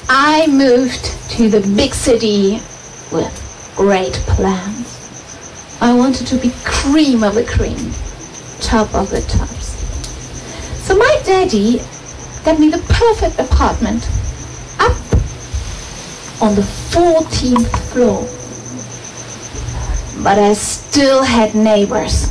I moved to the big city with great plans. I wanted to be cream of the cream, top of the tops. So my daddy got me the perfect apartment up on the 14th floor. But I still had neighbors.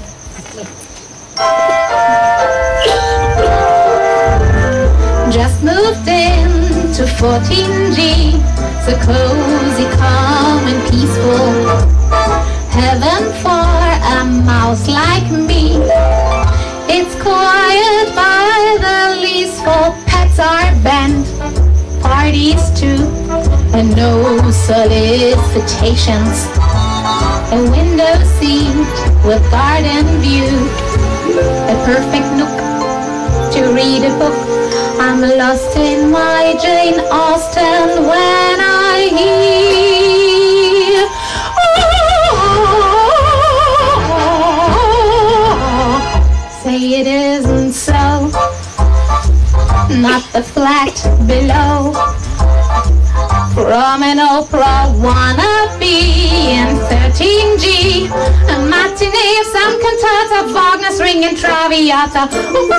Just moved in to 14G, so cozy, calm and peaceful. Heaven for a mouse like me. It's quiet by the least, for pets are banned, parties too, and no solicitations. A window seat with garden view, a perfect nook to read a book. I'm lost in my Jane Austen when I hear say it isn't so, not the flat below. From an Oprah wannabe in 13G, a matinee of some cantata, Wagner's ringing Traviata.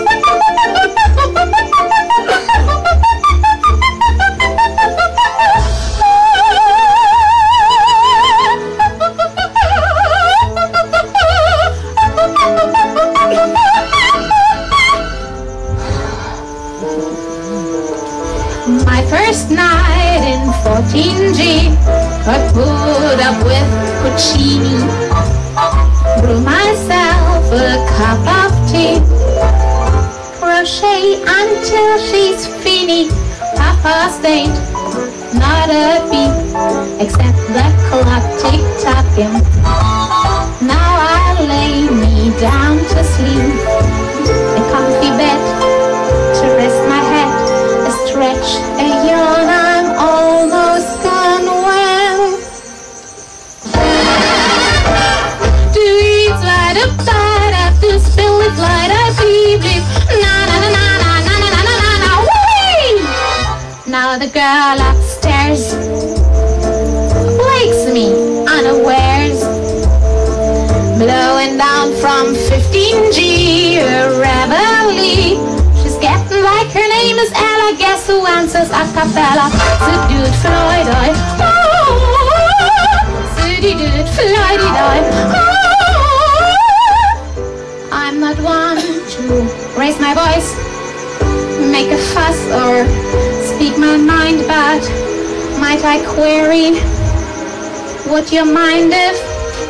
My first night in 14G, I put up with Puccini, brew myself a cup of tea, crochet until she's finny. 8:30, not a beat, except the clock tick-tocking. Now I lay me down to sleep, a comfy bed to rest my head, a stretch, a yawn, I'm almost gone well. Do you slide up, side up, to spill it, light up, bleep, bleep, na na na na na na na na na na, whee! Now the girl upstairs wakes me unawares, blowing down from 15G, a reveille. She's getting like her name is Ella. Guess who answers a cappella? Subdued Floyd-eye. Subdued Floyd-eye. I'm not one to raise my voice, make a fuss, or speak my mind, but might I query, would you mind if,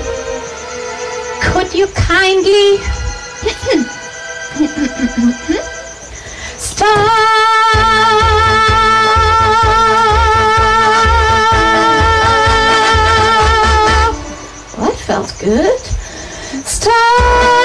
could you kindly stop? Well, that felt good. Stop.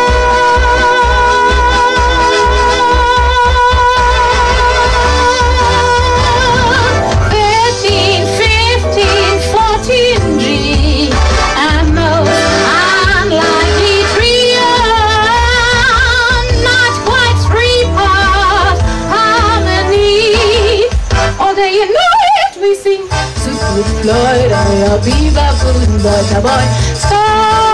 13, 15, 14G, a most unlikely trio, not quite three-part harmony. All day and night we sing, so good Floyd, I'll be the good boy. Stop.